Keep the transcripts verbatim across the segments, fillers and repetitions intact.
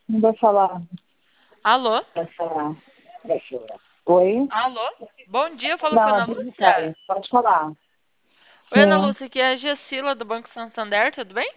Não vai falar. Alô? Vai falar. Oi? Alô? Bom dia, eu falo com a Não, é Ana Lúcia. Bíblia. Pode falar. Oi, Ana Sim, Lúcia, aqui é a Gessila do Banco Santander, tudo bem?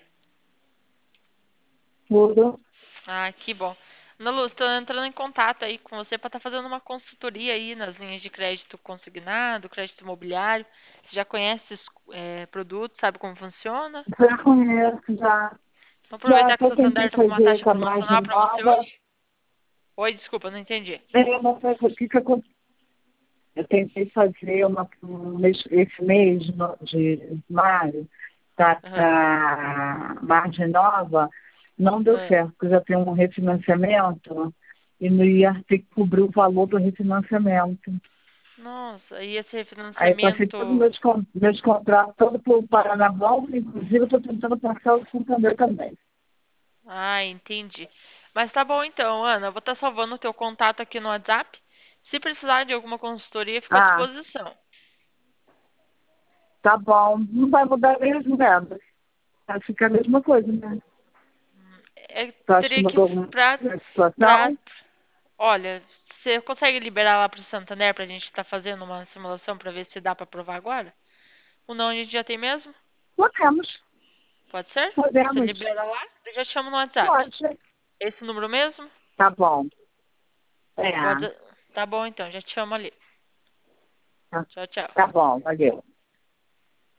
tudo. Ah, que bom. Ana Lúcia, estou entrando em contato aí com você para estar fazendo uma consultoria aí nas linhas de crédito consignado, crédito imobiliário. Você já conhece esses é, produtos, sabe como funciona? Já conheço, já. Vamos Já aproveitar que o até Santander tentei está com uma fazer taxa com a margem promocional para você nova. hoje. Oi, desculpa, não entendi. É, mas sabe o que que acon- eu tentei fazer uma, um mês- esse mês no- de maio, tá, Aham. para margem nova, não deu Ah. certo, porque eu já tenho um refinanciamento e não ia ter que cobrir o valor do refinanciamento. Nossa, e esse Aí eu passei todos os refinanciamento. meus, con- meus contratos todo para o Paranavão, inclusive eu estou tentando passar o Santander também. Ah, entendi. Mas tá bom então, Ana. Eu vou estar salvando o teu contato aqui no WhatsApp. Se precisar de alguma consultoria, fico à Ah, disposição. tá bom. Não vai mudar mesmo nada. Vai ficar a mesma coisa, né? É, Tu acha que teria que mudou alguma pra, coisa a pra, situação? olha, você consegue liberar lá pro Santander pra gente estar fazendo uma simulação pra ver se dá pra aprovar agora? Ou não, a gente já tem mesmo? Podemos, Pode ser? Você podemos. libera lá? Eu já te chamo no WhatsApp. Pode. Esse número mesmo? Tá bom. É, O WhatsApp- Tá bom então, já te chamo ali. tá, Tchau, tchau. tá bom, valeu.